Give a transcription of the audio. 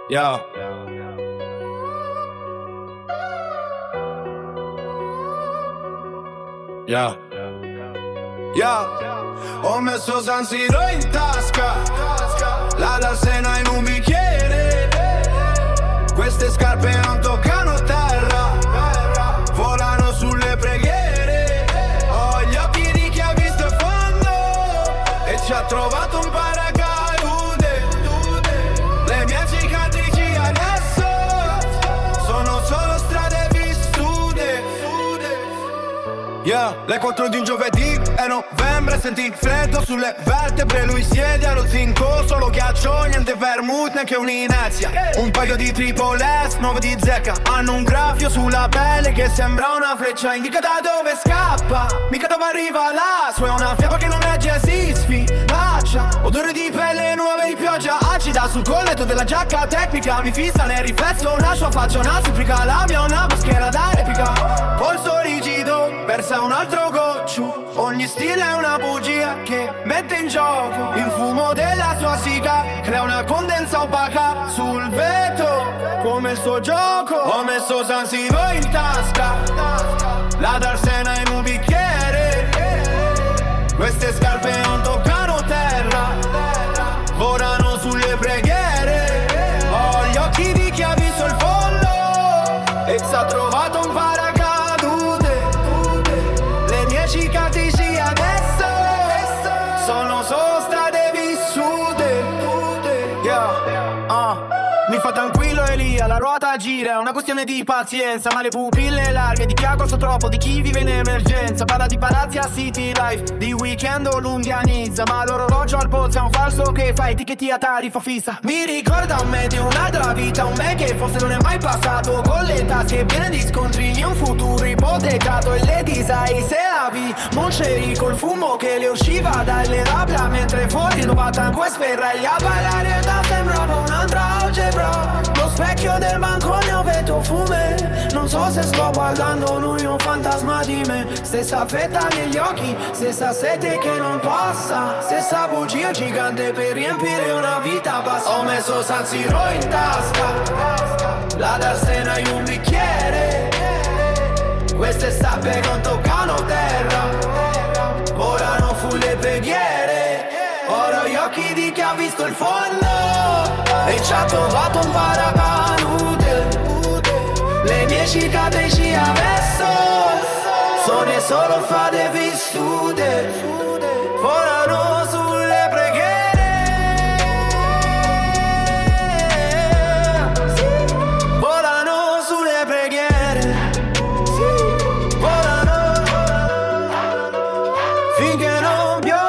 Yeah. Yeah. Yeah. Ho messo San Siro in tasca, la Darsena in un bicchiere. Queste scarpe non toccano terra, volano sulle preghiere. Ho gli occhi di chi ha visto il fondo e ci ha trovato un paracadute. Le mie cicatrici adesso sono solo strade vissute. Yeah, le 4 di un giovedì è novembre, senti il freddo sulle vertebre. Lui siede allo zinco, solo ghiaccio, niente vermouth, neanche un'inezia. Un paio di triple S, 9 di zecca. Hanno un graffio sulla pelle che sembra una freccia, indica da dove scappa, mica dove arriva la sua. È una fiaba che non regge, si sfilaccia. Odore di pelle nuove di pioggia acida sul colletto della giacca tecnica. Mi fissa nel riflesso, la sua faccia una supplica. La mia è una maschera da replica. Polso rigido, versa un altro goccio. Ogni stile è una bugia che mette in gioco il fumo della sua siga. Crea una condensa opaca sul vetro, come il suo gioco. Ho messo San Siro in tasca, la Darsena in un bicchiere. Queste scarpe non toccano terra, volano sulle preghiere. Ho gli occhi di chi ha visto il fondo e si ha trovato un paracadute. Le mie cicatrici adesso sono solo strade vissute. Yeah, mi fa tranquillo Elia, la ruota gira, è una questione di pazienza. Ma le pupille larghe di chi ha costo troppo, di chi vive in emergenza. Parla di palazzi a City Life, di weekend o lunganizza. Ma l'orologio al polso è un falso che fa etichetti a tariffa fissa. Mi ricorda un me di un'altra vita, un me che forse non è mai passato, con le tasche piene di scontrini, un futuro ipotecato. E le disai se la vi Moncheri col fumo che le usciva dalle labbra, mentre fuori Novatango e sferraglia a ballare da sembrava un'altra algebra. Lo specchio del bancone ho vedo fume, non so se sto guardando lui un fantasma di me. Stessa fetta negli occhi, stessa sete che non passa, stessa bugia gigante per riempire una vita bassa. Ho messo San Siro in tasca, la Darsena in un bicchiere. Queste scarpe non toccano terra, volano sulle preghiere. Ora gli occhi di chi ha visto il fondo e ci ha trovato un paracadute. Le mie cicatrici adesso sono solo fate vissute, volano sulle preghiere. Volano sulle preghiere. Volano finché non piove.